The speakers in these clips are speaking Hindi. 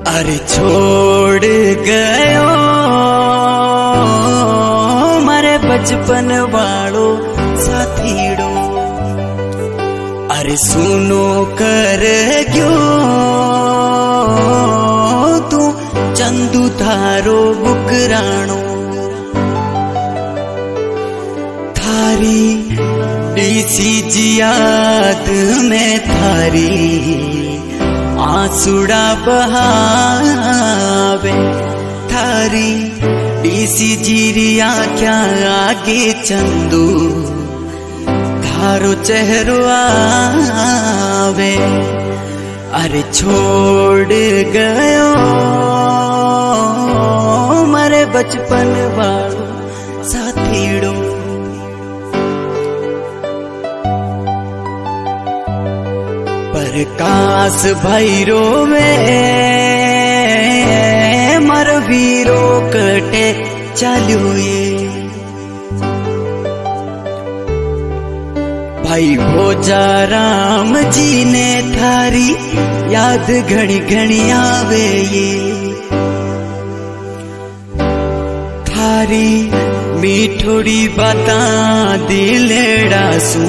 अरे छोड़ गयो मारे बचपन वालो साथीड़ो। अरे सुनो कर गयो तू चंदू थारो बुकराणो। थारी डीसी जी याद में थारी आंसुड़ा बहावे। थारी डीसी जीरिया क्या आगे चंदू थारो चेहरो आवे। अरे छोड़ गयो मारे बचपन वालो साथीड़ो। प्रकाश भैरो में मर वीरो कटे चालू ये। भाई भोजा राम जी ने थारी याद घड़ी घड़ी आवे ये। थारी मीठोड़ी बाता दिलड़ा सू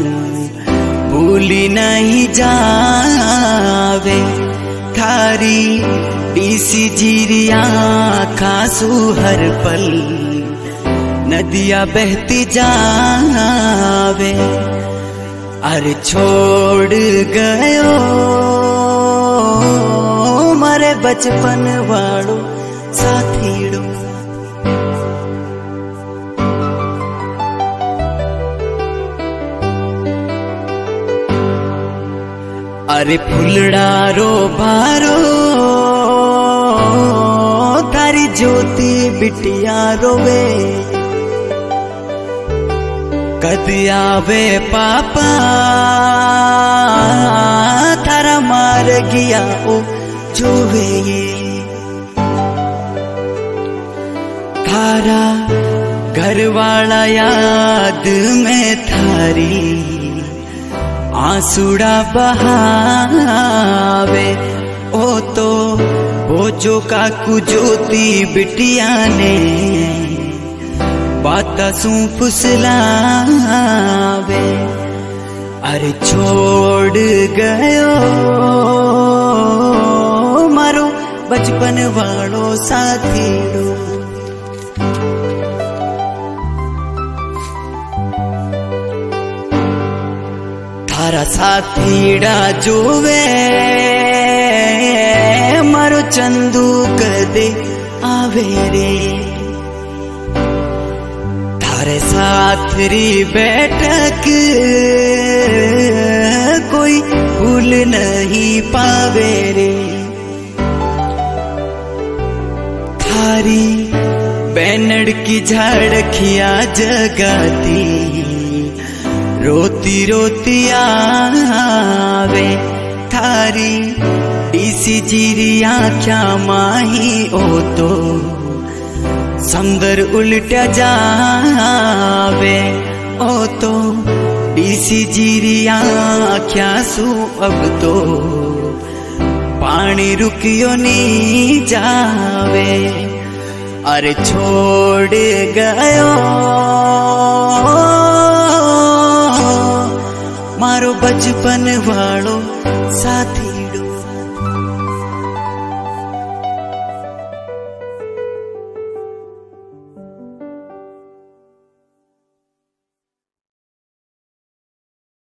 भूली नहीं जावे। थारी डीसी जीरिया खासू हर पल नदिया बहती जावे। अरे छोड़ गयो मारे बचपन वालो साथीड़ो। अरे फुलड़ा रो भारो थारी ज्योति बिटिया रोवे। कद आवे पापा थारा मार गया ओ जोवे ये। थारा घर वाला याद में थारी आंसुड़ा बहावे। ओ तो बोझो काकू ज्योति बिटिया ने बाता सू फुसलावे। अरे छोड़ गयो मारो बचपन वालो साथीड़ो। थारा साथीड़ा जोवे मारो चंदू कदे आवे रे। थारे साथ री बैठक कोई भूल नहीं पावे रे। थारी बैनड़ की झाड़खिया जगाती रोती रोती आवे। थारी डीसी जीरिया क्या माही ओ तो समंदर उल्टा जावे। ओ तो डीसी जीरिया क्या सू अब तो पानी रुकियो नहीं जावे। अरे छोड़ गयो मारो बचपन वालो साथी।